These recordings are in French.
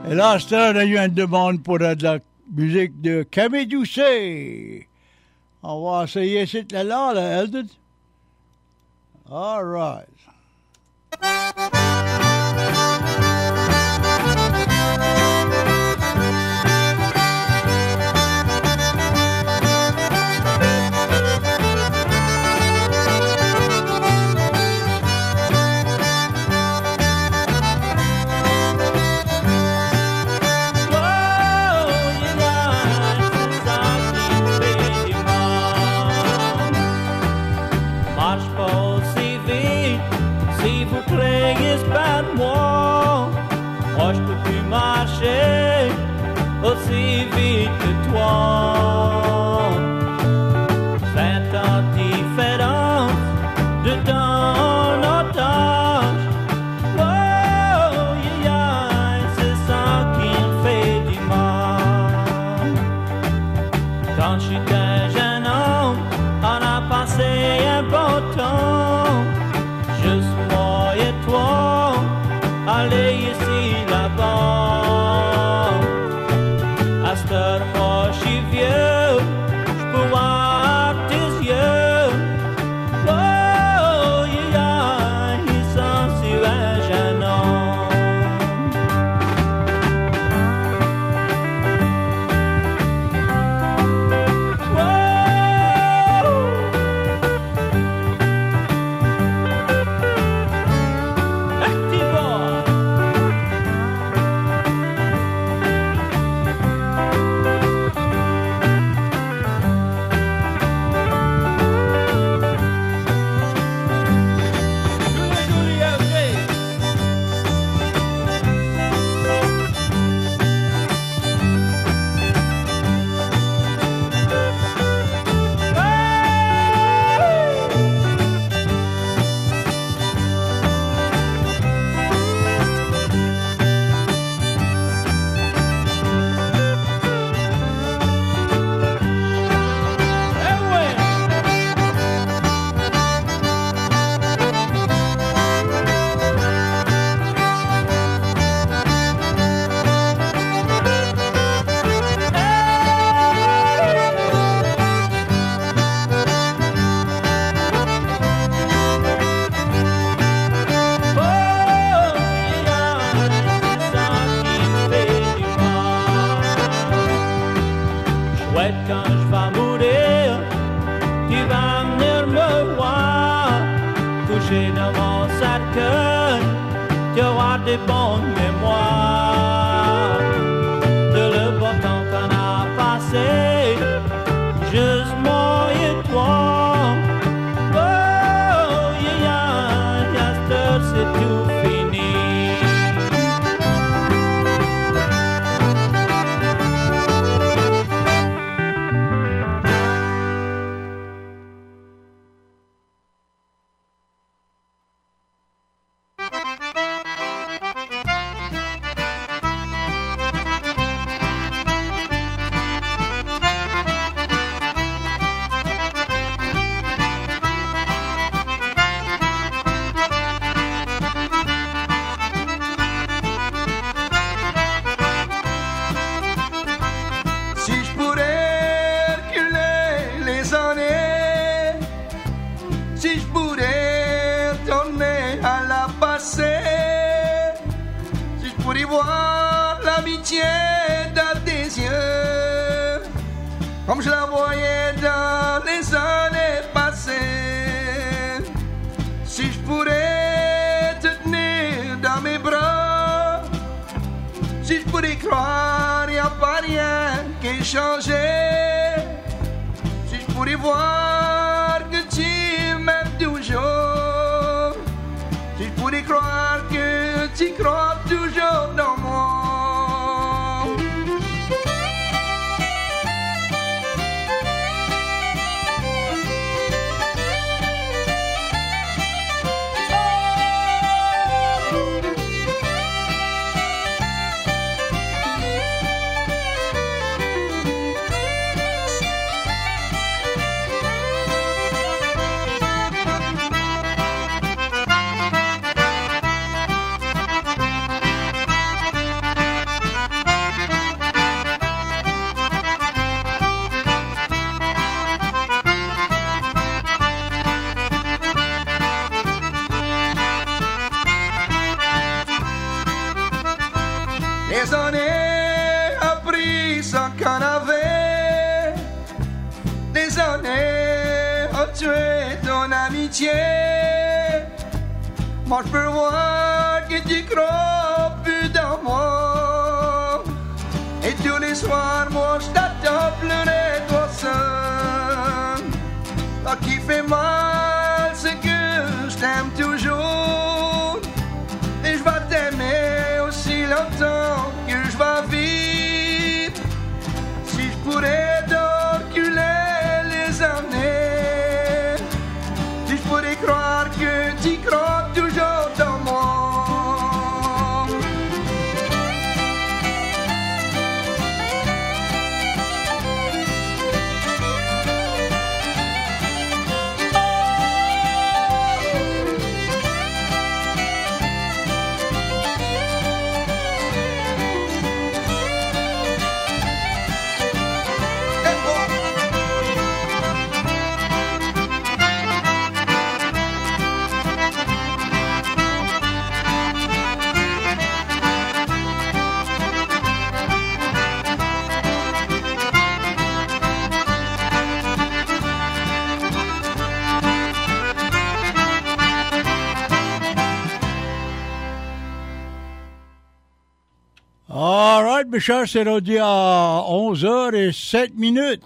Et là, on a eu une demande pour de la musique de Camille Doucet. On va essayer cette là, Eldon. All right. Aussi vite que toi. 20 ans de différence dedans notre âge. Oh, yeah, yeah, c'est ça qui me fait du mal. Quand j'étais jeune homme, on a passé un bon temps. Juste moi et toi, aller ici, là-bas. Moi je suis vieux, je peux voir tes yeux. Oh, yeah, ils sont sur un jeune homme. Des bonnes mémoires de le bon temps qu'on a passé, juste moi et toi. Oh, yeah, yeah, c'est tout fini. Comme je la voyais dans les années passées. Si je pourrais te tenir dans mes bras, si je pourrais croire, y a pas rien qui ait changé. Si je pourrais voir que tu m'aimes toujours, si je pourrais croire que tu crois toujours dans moi. Des années appris sans qu'on avait, des années ont tué ton amitié. Moi je peux voir que tu crois plus dans moi. Et tous les soirs, moi je t'attends pleurer toi seul. Ce qui fait mal, c'est que je t'aime toujours. Et je vais t'aimer aussi longtemps que je vais vivre. Si je pourrais reculer les années, si je pourrais croire que tu crois toujours dans moi. All right, mes chers, c'est rendu à 11h07.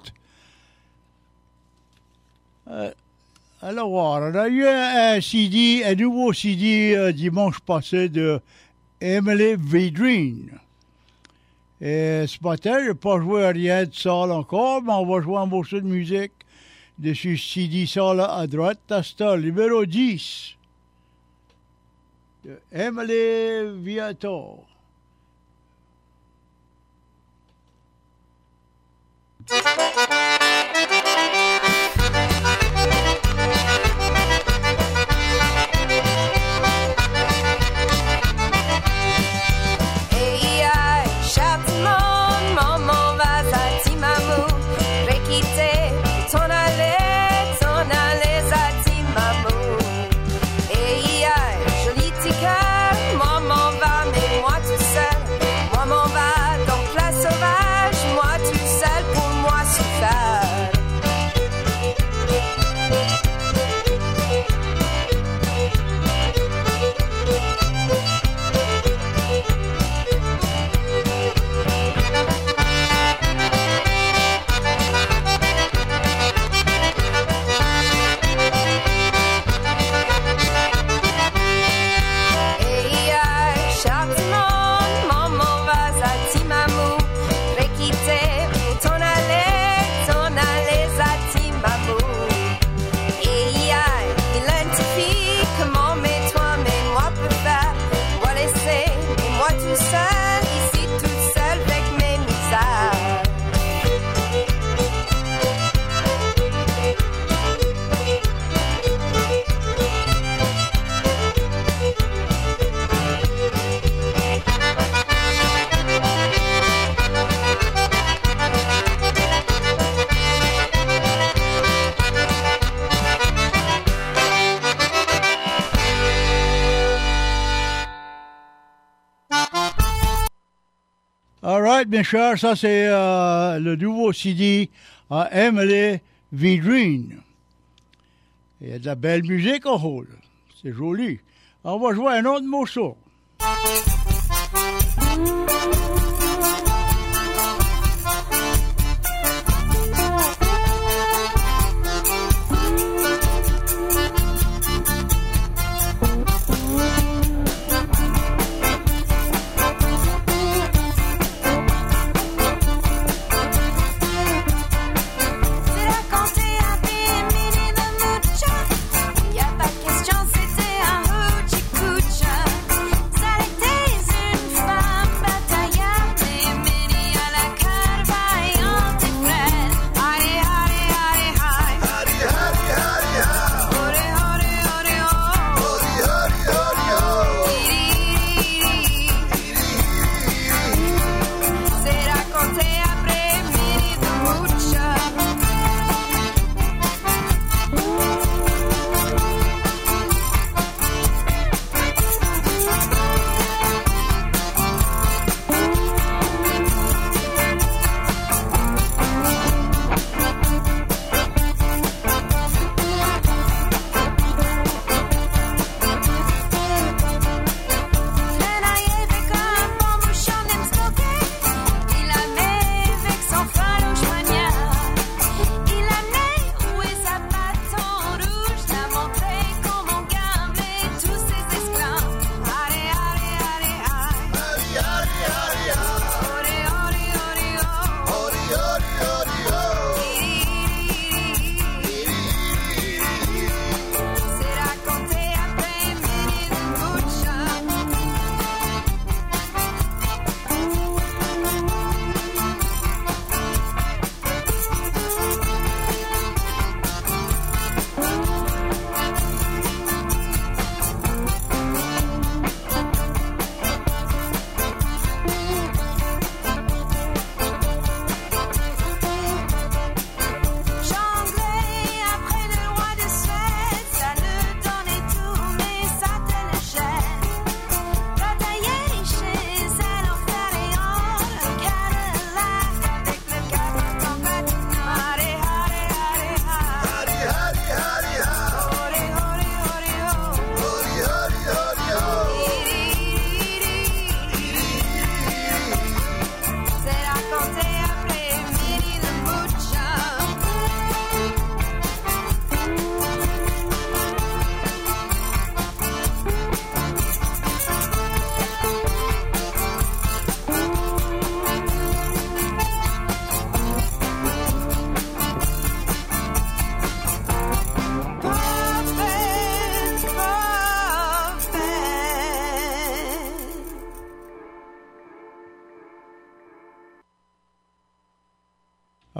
Alors, on a eu un nouveau CD dimanche passé de Emily Vedrine. Et ce matin, je n'ai pas joué rien de ça encore, mais on va jouer un morceau de musique de ce CD ça là à droite. C'est le numéro 10 de Emily Viator. All right, mes chers, ça c'est le nouveau CD à Emily Vedrine. Il y a de la belle musique au rôle. C'est joli. On va jouer un autre morceau. C'était un hoochie-coocha. Ça l'était une femme bataillante.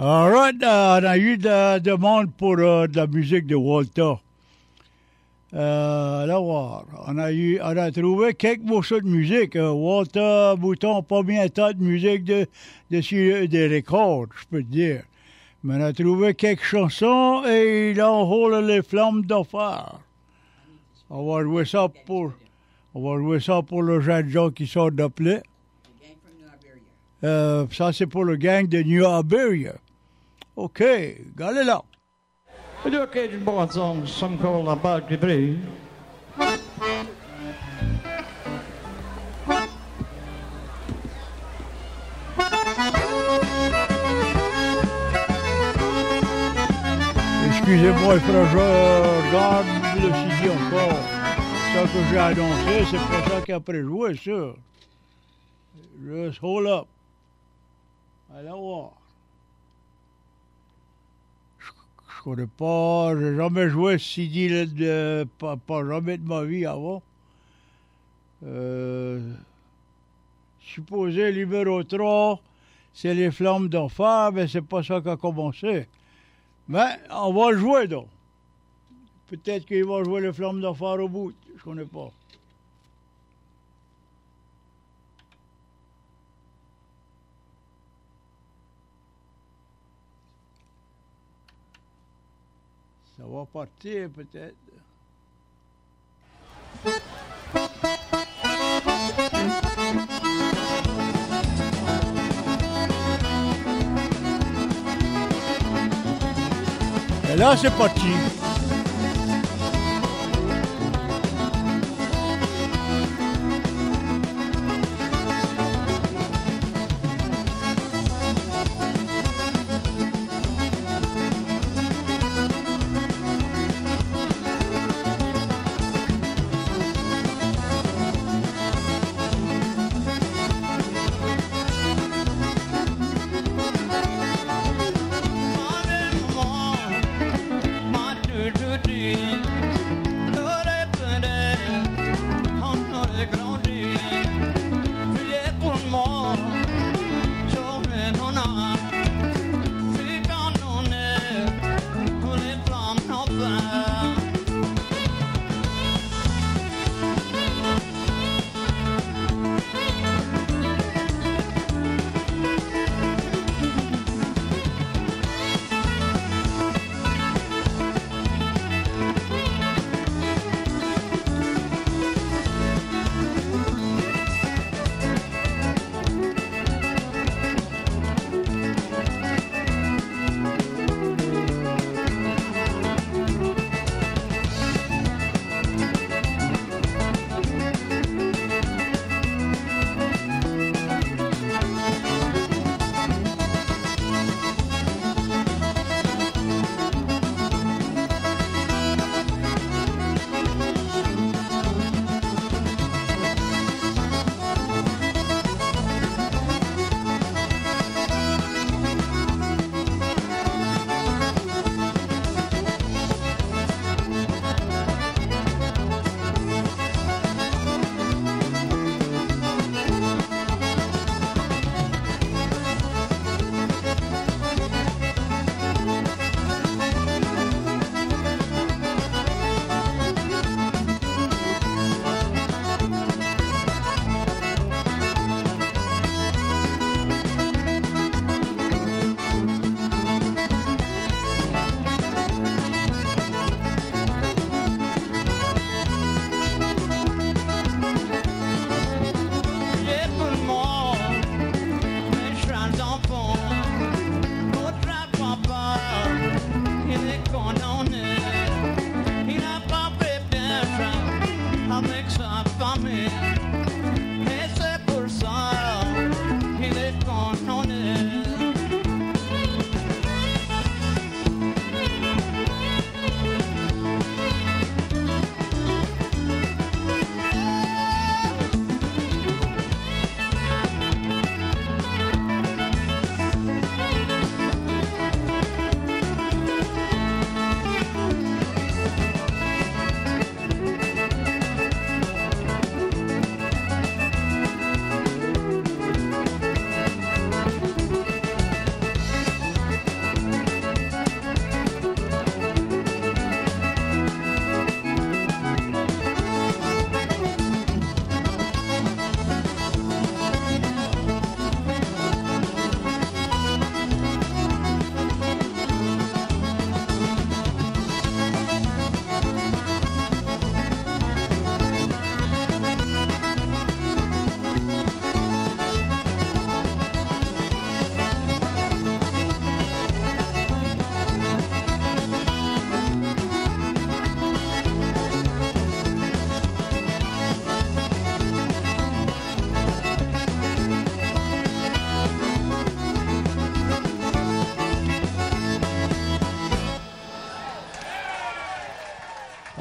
All right, on a eu de la demande pour de la musique de Walter. Alors, on a trouvé quelques morceaux de musique. Walter Bouton, pas bien tant de musique des records, je peux te dire. Mais on a trouvé quelques chansons et il enrôle les flammes d'enfer. On va jouer ça pour le jeune Jean qui sort d'appeler. Ça, c'est pour le gang de New Iberia. OK, gardez là. We do a Cajun born song, some call La Barque de Brie. Excusez-moi, frère, je regarde le CD encore. Ça que j'ai annoncé, c'est pas ça qu'après jouer, ça. Just hold up. Allons voir. Je connais pas, j'ai jamais joué ce CD là, pas jamais de ma vie avant. Supposé numéro 3, c'est les flammes d'enfer, mais c'est pas ça qui a commencé. Mais on va le jouer donc. Peut-être qu'il va jouer les flammes d'enfer au bout, je connais pas. Ça va partir peut-être. Et là, c'est parti.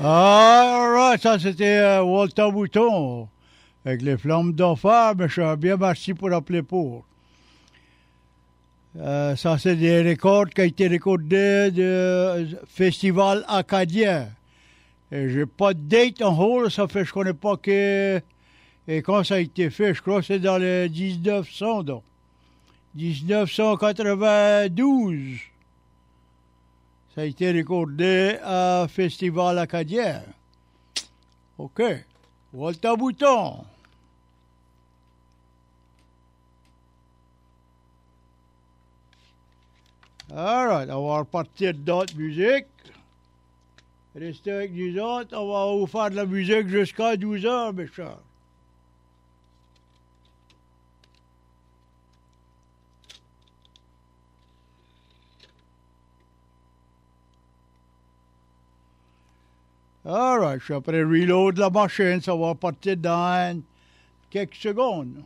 All right, ça c'était Walter Bouton avec les flammes d'enfer, mais je suis bien merci pour appeler pour. Ça c'est des records qui ont été recordés du Festival Acadien. Et j'ai pas de date en haut, ça fait je connais pas que et quand ça a été fait, je crois que c'est dans les 1900 donc. 1992. Ça a été recordé à Festival Acadien. OK. Walter Bouton. All right, on va repartir d'autres musiques. Restez avec nous autres. On va vous faire de la musique jusqu'à 12 heures, mes chers. All right, je suis après reload la machine, ça va partir dans quelques secondes.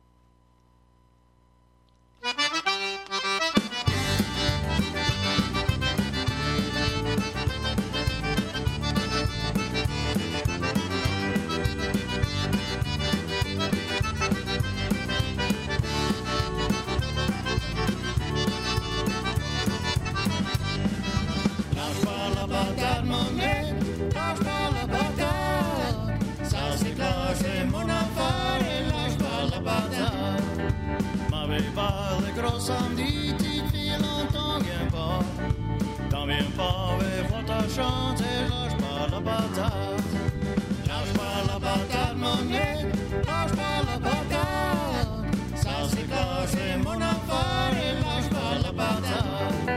Samedi, petite fille, longtemps viens pas. T'en viens pas, mais vois ta chance et lâche pas la patate. Lâche pas la patate, mon nez, lâche pas la patate. Ça c'est clair, c'est mon affaire et lâche pas la patate.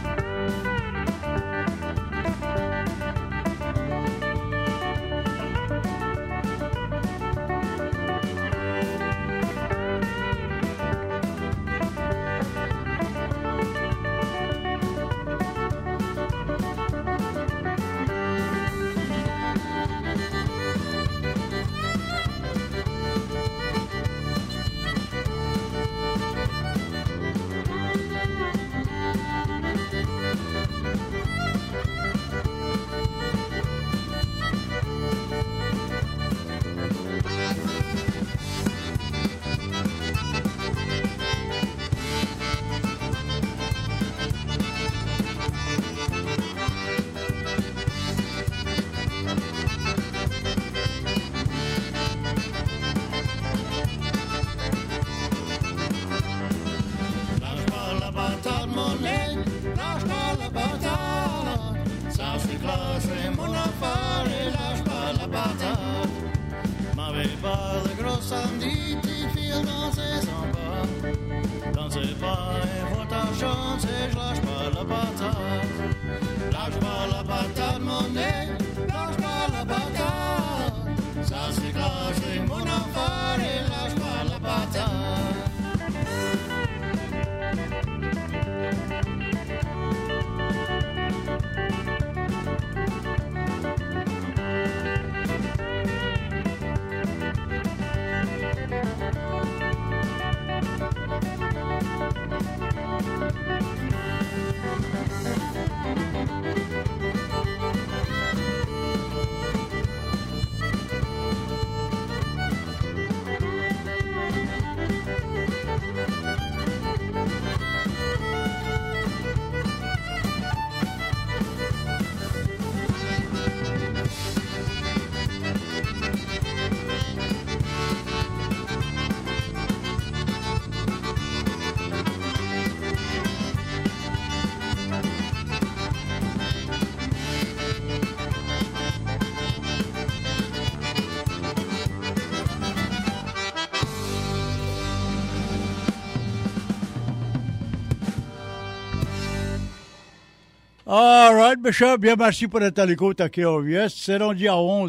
All right, Bishop, bien merci pour être à l'écoute à KOVS. C'est rendu à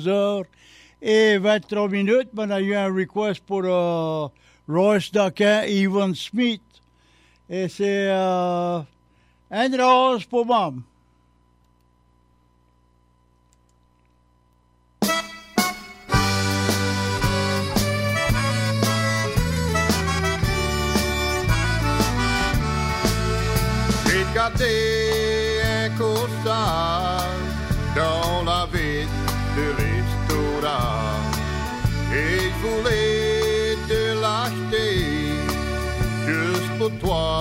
11h23. On a eu un request pour Royce Duncan et Evan Smith. Et c'est Andros pour Mom. J'ai gardé un costard dans la ville pour toi.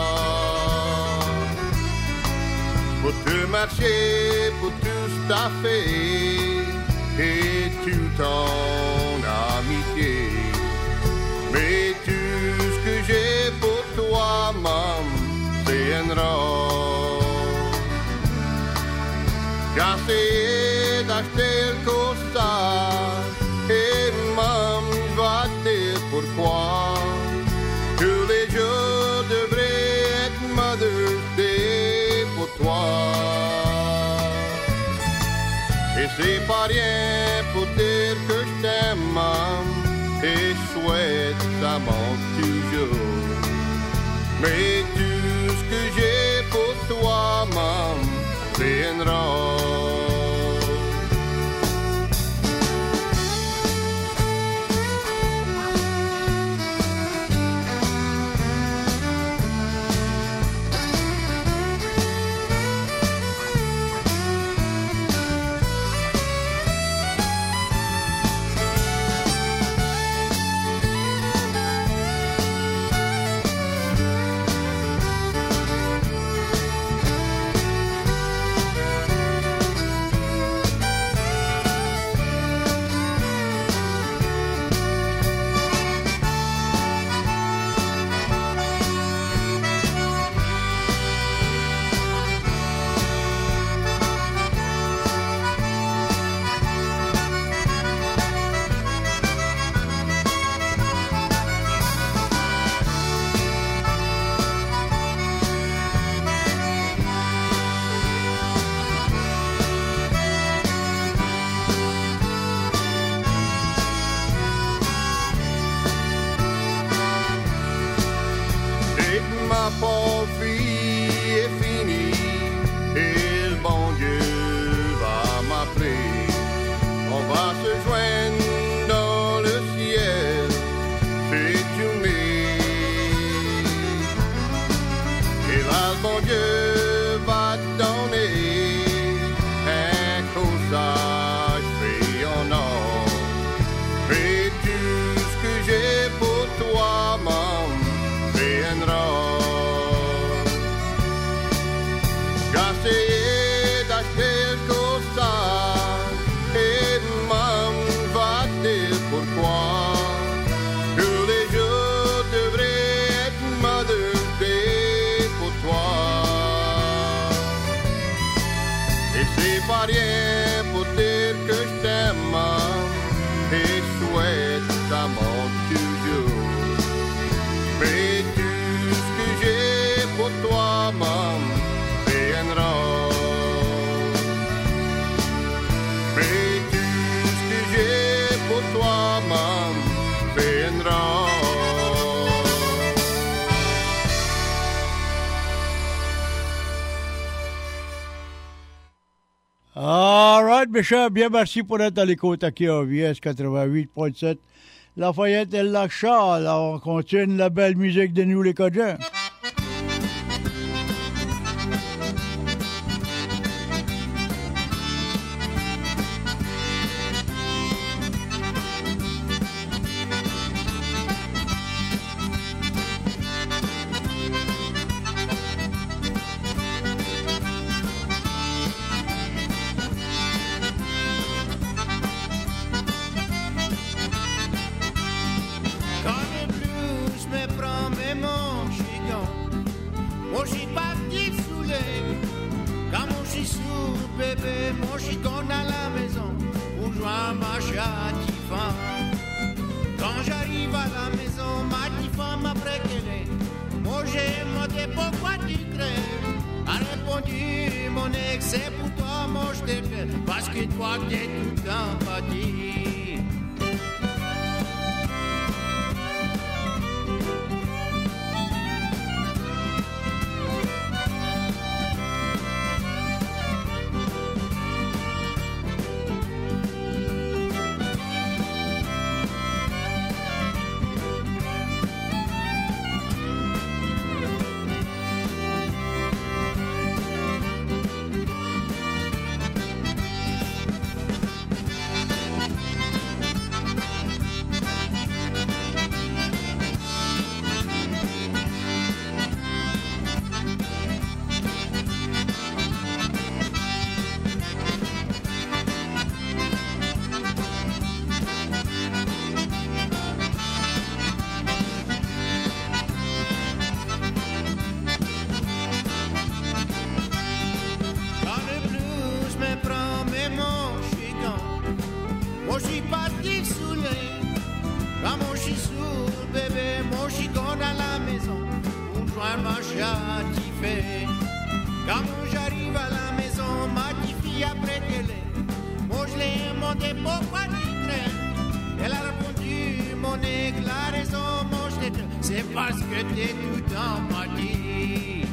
Pour tout marcher, pour tout staffer et tout ton amitié. Mais tout ce que j'ai pour toi, maman, c'est un rose. J'ai essayé d'acheter le costard et maman, je vais te dire pourquoi. Tous les jours devraient être Mother's Day pour toi. Et c'est pas rien pour dire que je t'aime, maman, et souhaite ça manque toujours. Mais tout ce que j'ai pour toi, maman, c'est une rose. All right, mes chers, bien merci pour être à l'écoute à KRVS 88.7. Lafayette et Lac-Charles. Alors, on continue la belle musique de nous, les Cajuns. finalement châtifié. Quand j'arrive à la maison, ma petite fille après télé, moi je l'ai demandé pourquoi tu traînes. Elle a répondu, mon aigle, la raison, mon je t'ai c'est parce que t'es tout en maudit.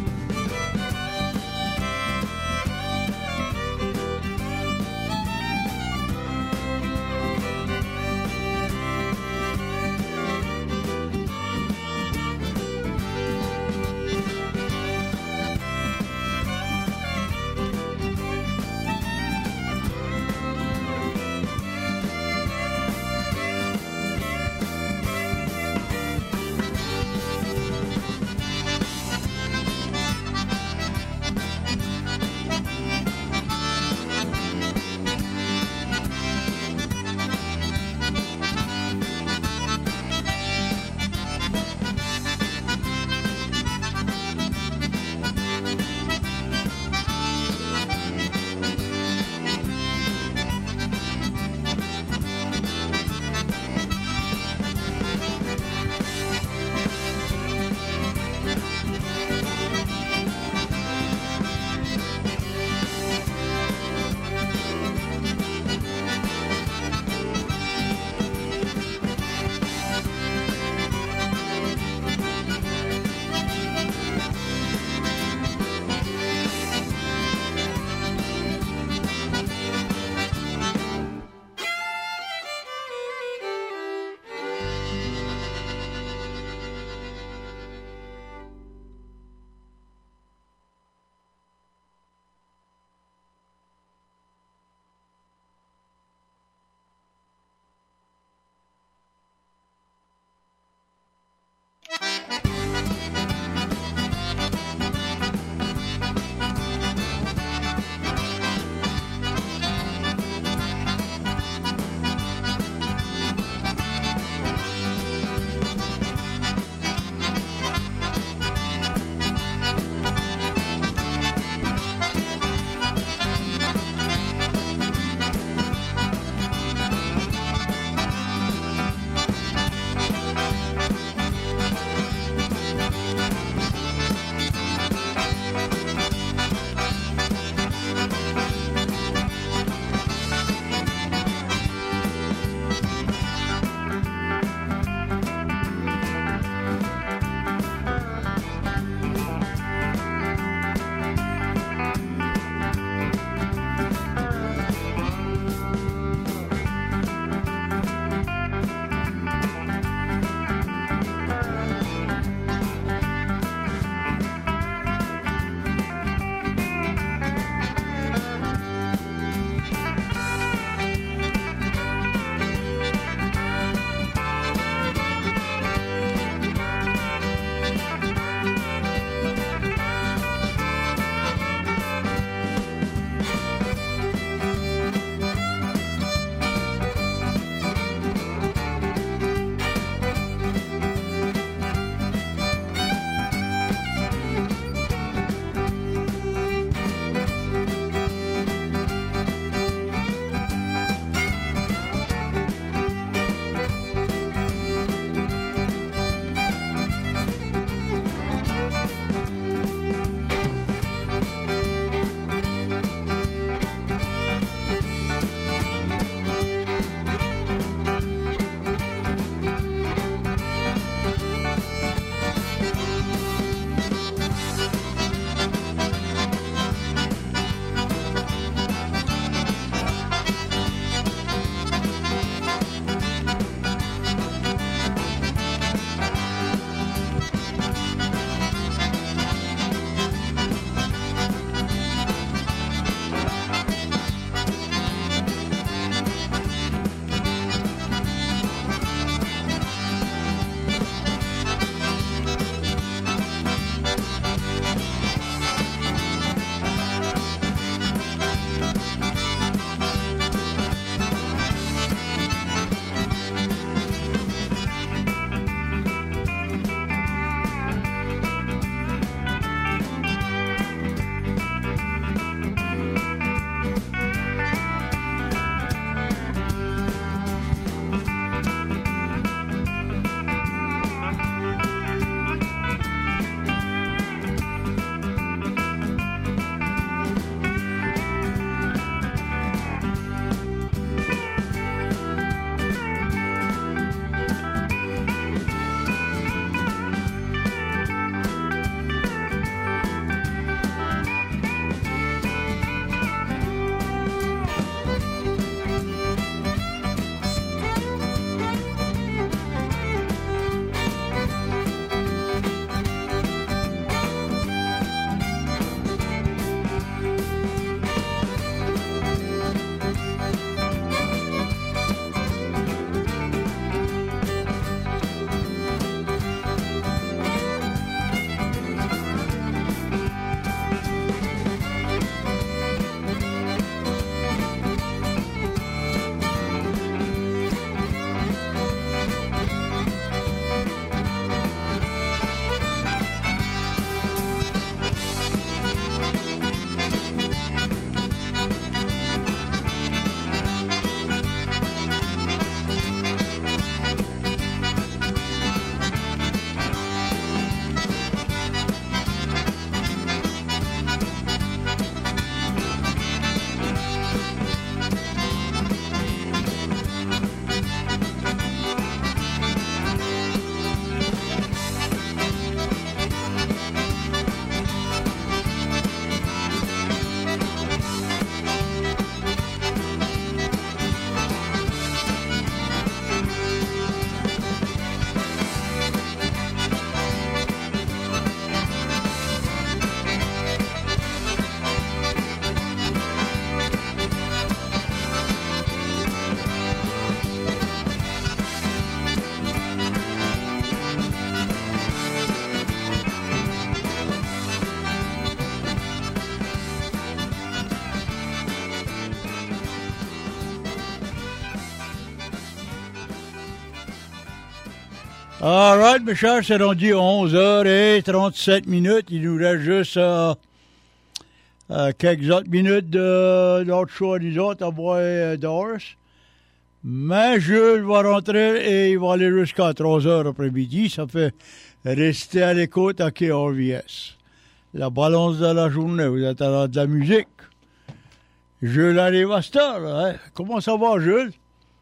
All right, mes chers, c'est rendu 11h37 minutes. Il nous reste juste quelques autres minutes de notre choix des autres à voir Doris. Mais Jules va rentrer et il va aller jusqu'à 3h après-midi. Ça fait rester à l'écoute à KRVS. La balance de la journée, vous êtes à de la musique. Jules arrive à cette heure, hein? Comment ça va, Jules?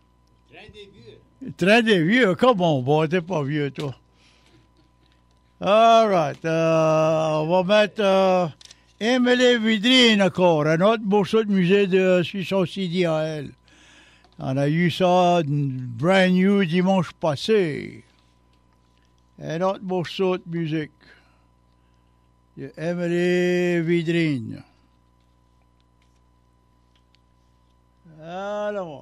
Train des vieux, comment? Bon, t'es pas vieux, toi. All right. On va mettre Emily Vidrine encore, un autre morceau de musique de son CD à elle. On a eu ça brand new dimanche passé. Un autre morceau de musique de Emily Vidrine. Alors.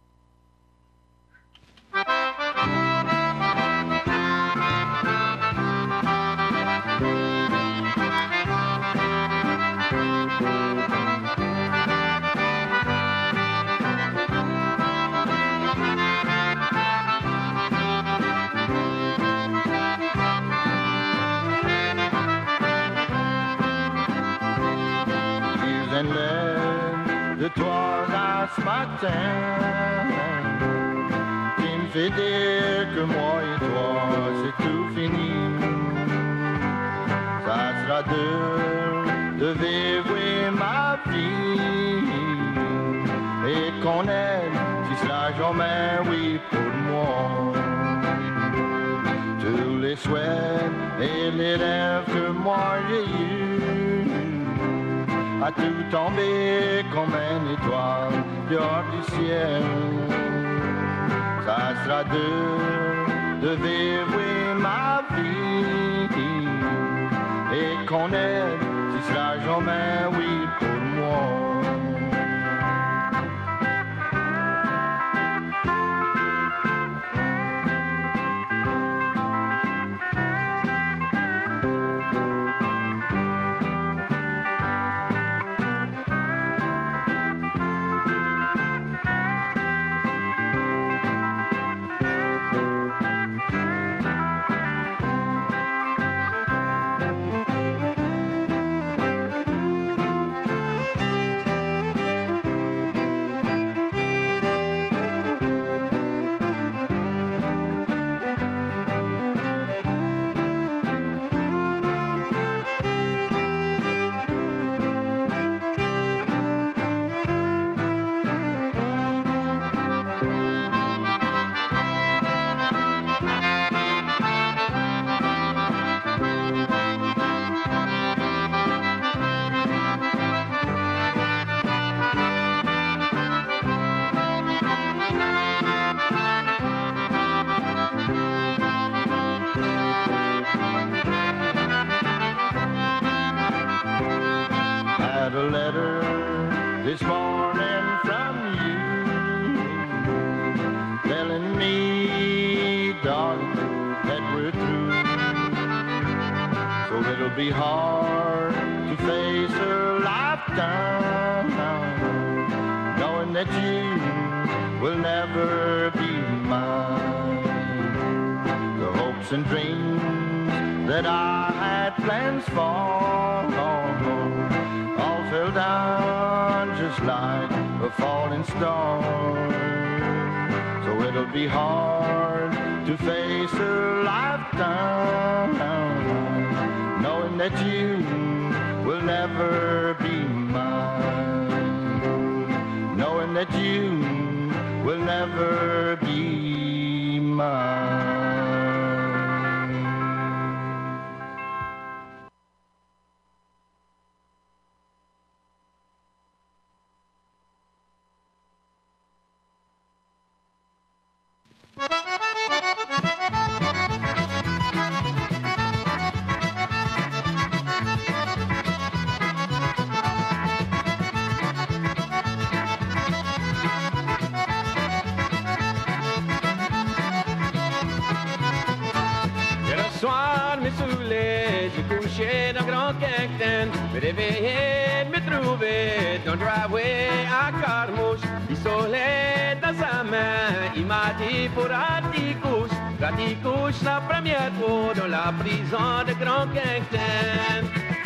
De toi là ce matin qui me fait dire que moi et toi c'est tout fini. Ça sera de vivre ma vie et qu'on aime si cela jamais oui pour moi. Tous les souhaits et les rêves que moi j'ai eus a tout tombé comme une étoile dehors du ciel. Ça sera de vivre ma vie et qu'on aime si cela jamais oui pour moi. A letter this morning from you telling me, darling, that we're through. So it'll be hard to face a lifetime knowing that you will never be mine. The hopes and dreams that I had plans for all fell down just like a falling star. So it'll be hard to face a lifetime knowing that you will never be mine, knowing that you will never be mine. D'un grand capitaine, me réveiller, me trouver dans le driveway à Carmouche, pistolet dans sa main, il m'a dit pour un petit couche, Quand il couche la première fois dans la prison de Grand Quintin.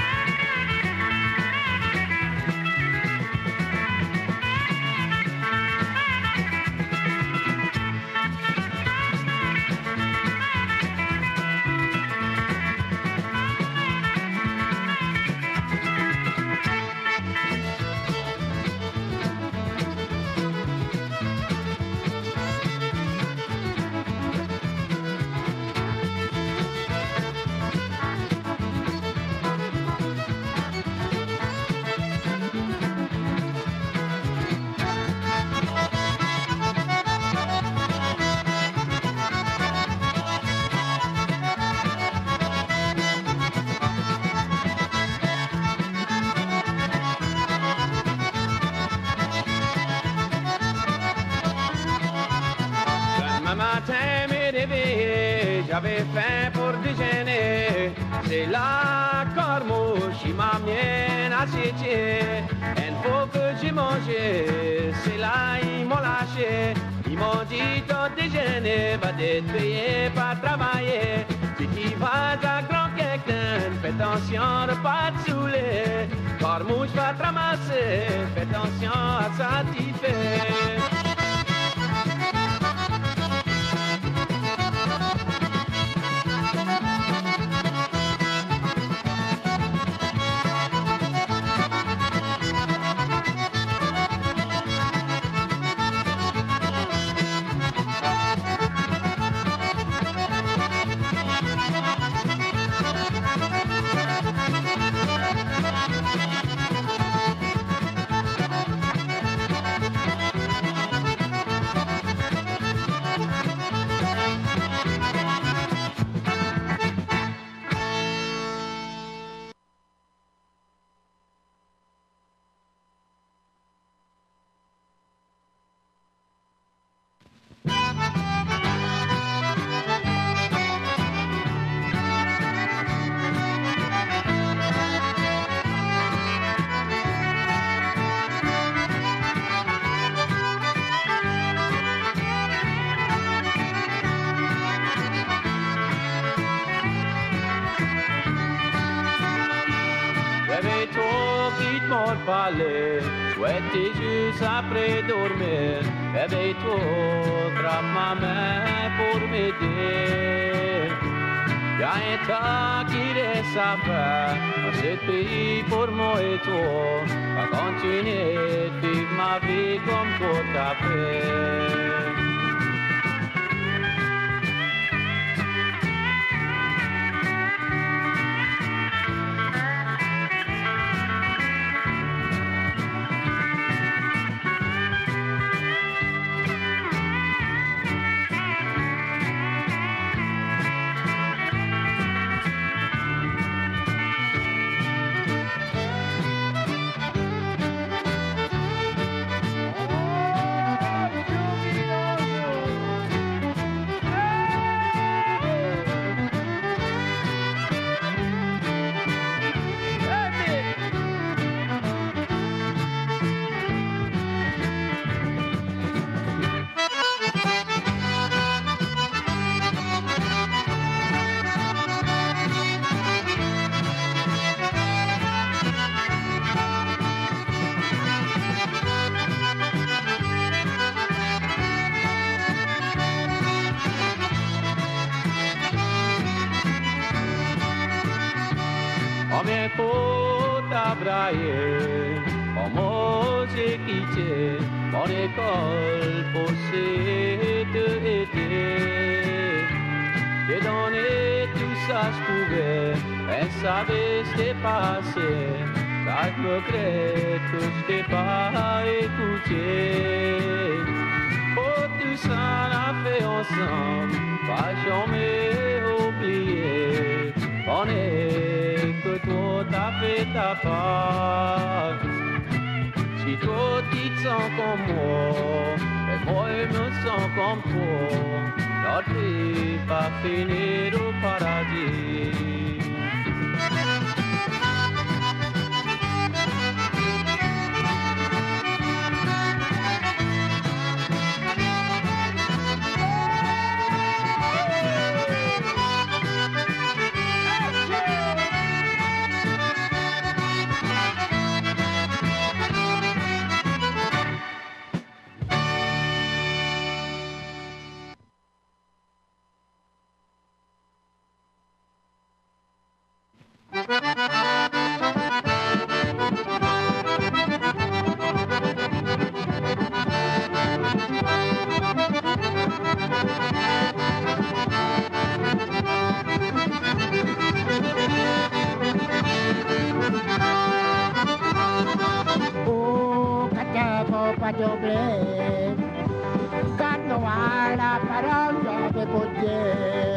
J'avais faim pour déjeuner, c'est la cormouche qui m'amène à sécher. Une fois que j'ai mangé, c'est là ils m'ont lâché. Ils m'ont dit ton déjeuner va être payé par travailler. Si tu vas à Grand Quintin, fais attention de pas te saouler. Cormouche va te ramasser, fais attention à ça t'y fais. Souhaitez juste après dormir, réveille-toi, attrape ma main pour m'aider. Y'a un tas qui reste à faire dans ce pays pour moi et toi. Va continuer de vivre ma vie comme toi t'as fait. Combien faut travailler, comment j'ai quitté mon école pour cette été. J'ai donné tout ça je pouvais, et savais ce qui passé. Ça je regrette que je t'ai pas écouté. Pour tout ça on a fait ensemble, pas jamais oublié. On est que toi t'as fait ta part. Si toi tu te sens comme moi, et moi je me sens comme toi, notre vie va finir au paradis. plaît. Quand Noël la parole, j'avais beau dire.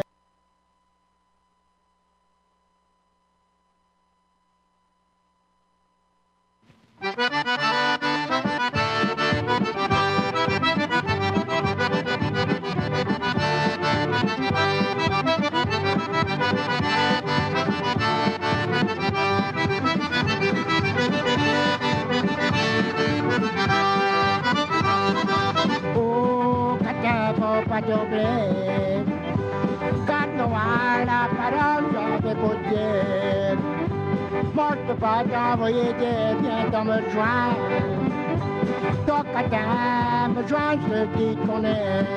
Oh, Katia, faut pas t'oublier. Quand Noël la parole, j'avais beau dire. Moi, je peux pas t'envoyer des biens dans me joindre. Toi, Katia, me joindre, je te dis qu'on est.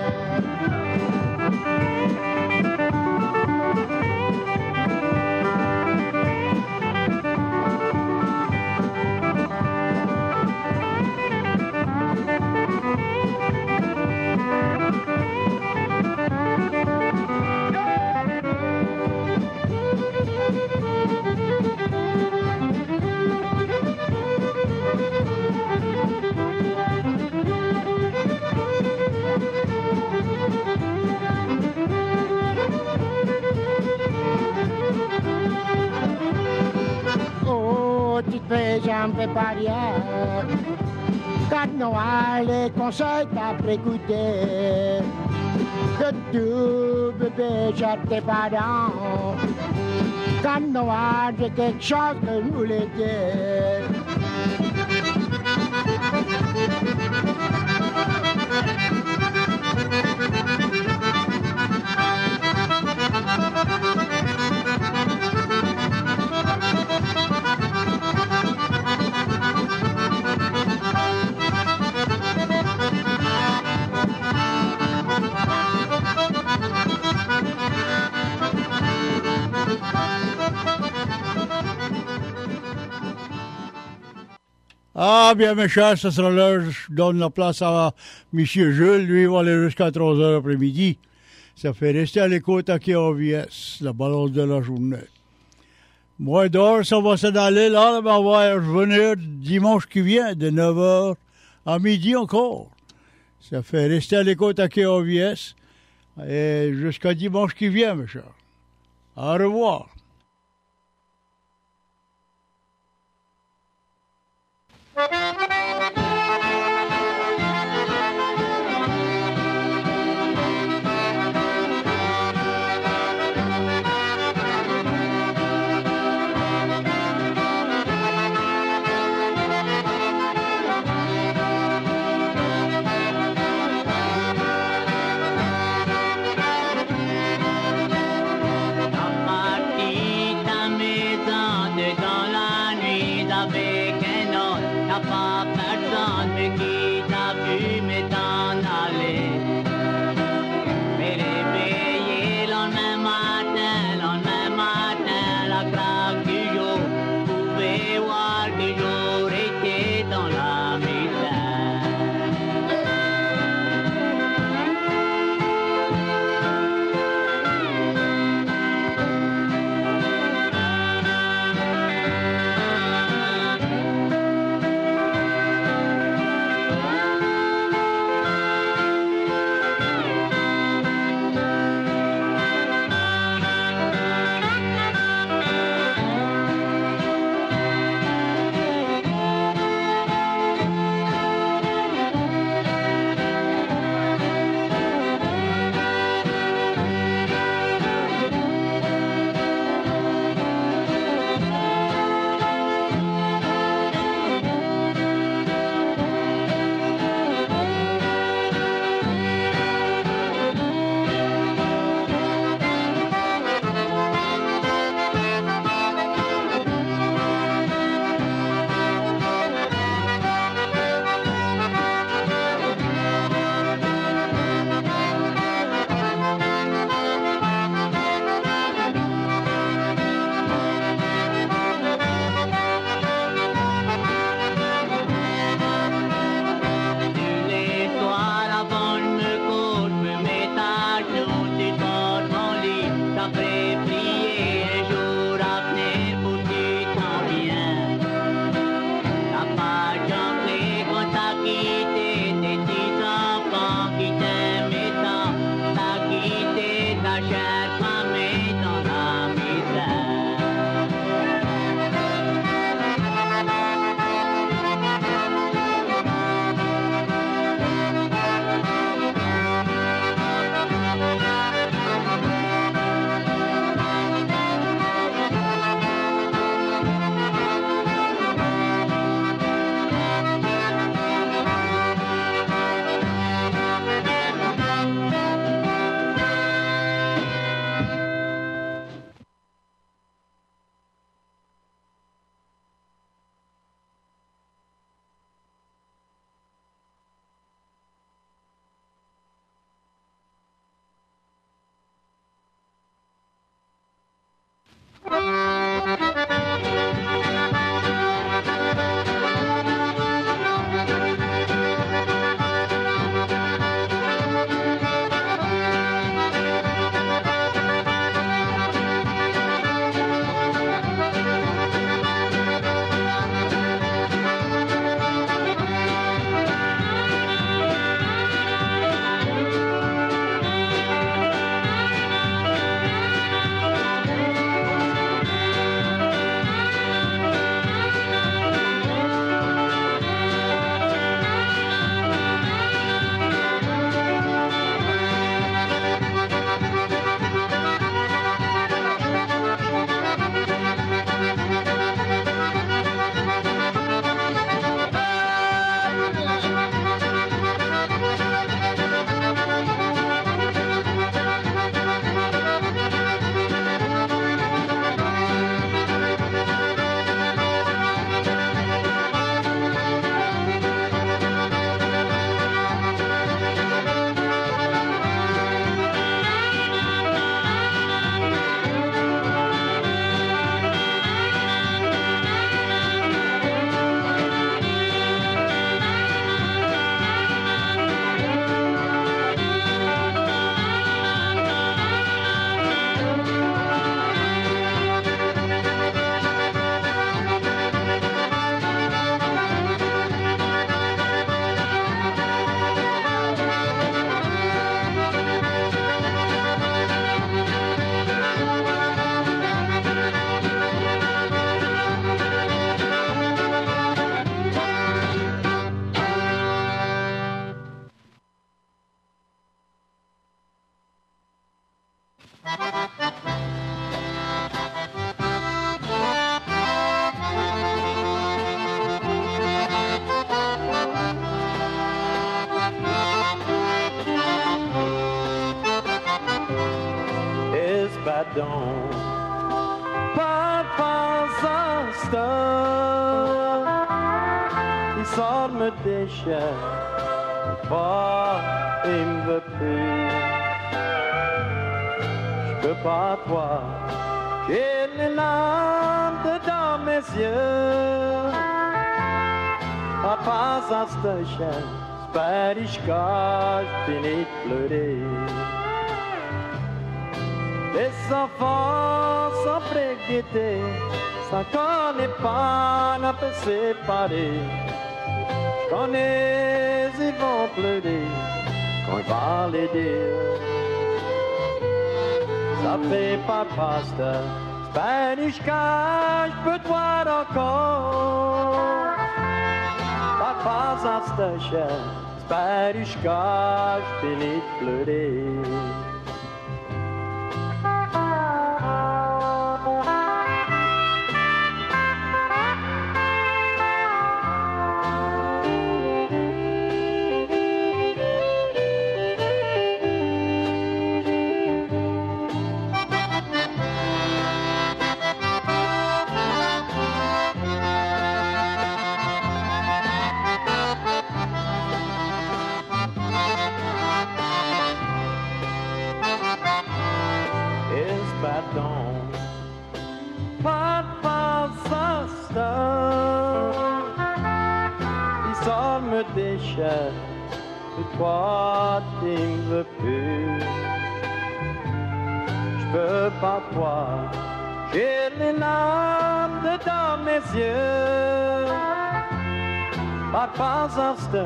Oh, tu te fais, j'en fais pas rien. Quand Noël, les conseils t'as précoudé. Que tout bébé, je tes parents. Quand Noël, j'ai quelque chose que je voulais dire. Ah, bien, mes chers, ce sera l'heure. Je donne la place à M. Jules. Lui, il va aller jusqu'à 3 heures après-midi. Ça fait rester à l'écoute à KOVS, la balance de la journée. Moi, d'or, ça va s'en aller là, mais on va revenir dimanche qui vient, de 9 heures à midi encore. Ça fait rester à l'écoute à KOVS et jusqu'à dimanche qui vient, mes chers. Au revoir. Tamati faire cramer dans la misère. Espadon, papa Zasta, il sort me déchire, pas il me veut plus. Je peux pas toi, j'ai les larmes dans mes yeux. Papa Zasta, j'espère que je finis de pleurer. Les enfants sont préguettés, ça connaît pas, n'a pas séparé. Connais, ils vont pleurer quand il va les dire. Ça fait pas pasta, Spanish que je peux te voir encore. Papa Zasta, Spanish que je finis de pleurer. Papa Zasta, il sort me déchire, et toi tu me veux plus. Je peux pas voir, j'ai les larmes dans mes yeux. Papa Zasta,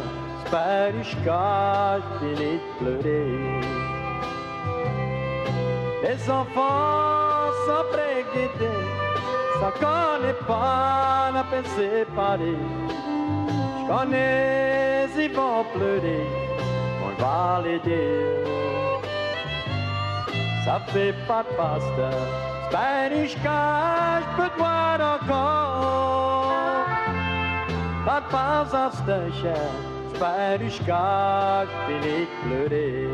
j'espère que je finis de pleurer. Les enfants sans préguider, ça connaît pas la peine séparée. Je connais, ils vont pleurer, on va les dire. Ça fait pas de pasta, Spanish cash, peut te voir encore. Pas de pasta, c'est cher, Spanish cash, fini de pleurer.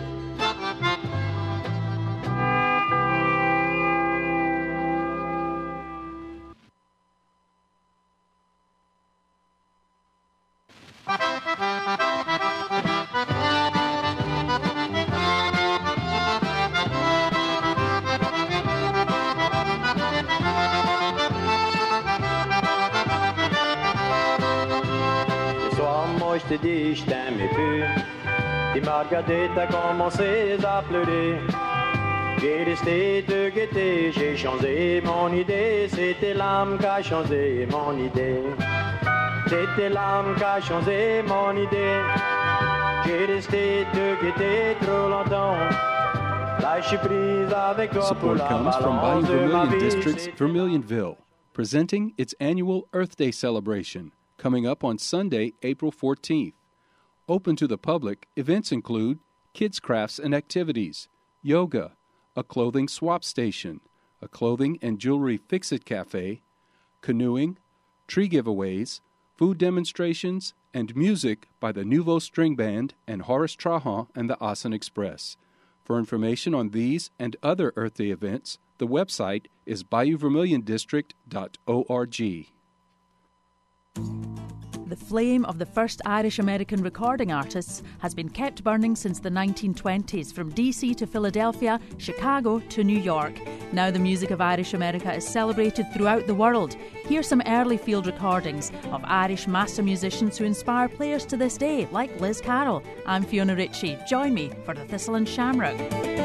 Je te dis, je t'aimais plus. Il m'a regardé, t'as commencé à pleurer. J'ai resté te guetter, j'ai changé mon idée. C'était l'âme qui a changé mon idée. C'était l'âme qui a changé mon idée. J'ai resté te guetter trop longtemps. Là, je suis prise avec toi pour la Support comes from Bayou balance de ma Vermilion vie. District's Vermilionville, presenting its annual Earth Day celebration, coming up on Sunday, April 14th. Open to the public, events include kids' crafts and activities, yoga, a clothing swap station, a clothing and jewelry fix-it cafe, canoeing, tree giveaways, food demonstrations, and music by the Nouveau String Band and Horace Trahan and the Asen Express. For information on these and other Earth Day events, the website is BayouVermilionDistrict.org. The flame of the first Irish-American recording artists has been kept burning since the 1920s, from DC to Philadelphia, Chicago to New York. Now the music of Irish America is celebrated throughout the world. Here's some early field recordings of Irish master musicians who inspire players to this day, like Liz Carroll. I'm Fiona Ritchie. Join me for the Thistle and Shamrock.